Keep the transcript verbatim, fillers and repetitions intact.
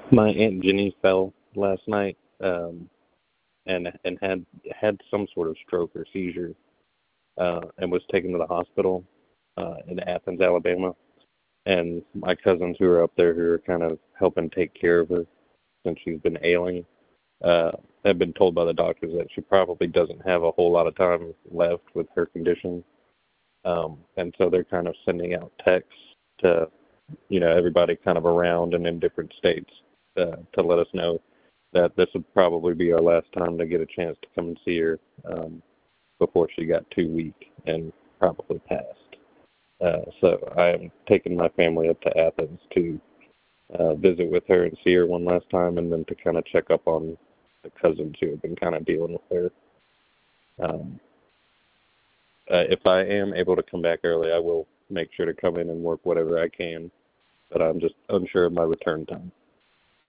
My Aunt Jenny fell last night, um, and and had had some sort of stroke or seizure, uh, and was taken to the hospital uh, in Athens, Alabama. And my cousins who are up there, who are kind of helping take care of her since she's been ailing, uh, have been told by the doctors that she probably doesn't have a whole lot of time left with her condition. Um, and so they're kind of sending out texts to, you know, everybody kind of around and in different states uh, to let us know that this would probably be our last time to get a chance to come and see her um, before she got too weak and probably passed. Uh, so I am taking my family up to Athens to uh, visit with her and see her one last time, and then to kind of check up on the cousins who have been kind of dealing with her. Um, uh, if I am able to come back early, I will make sure to come in and work whatever I can, but I'm just unsure of my return time.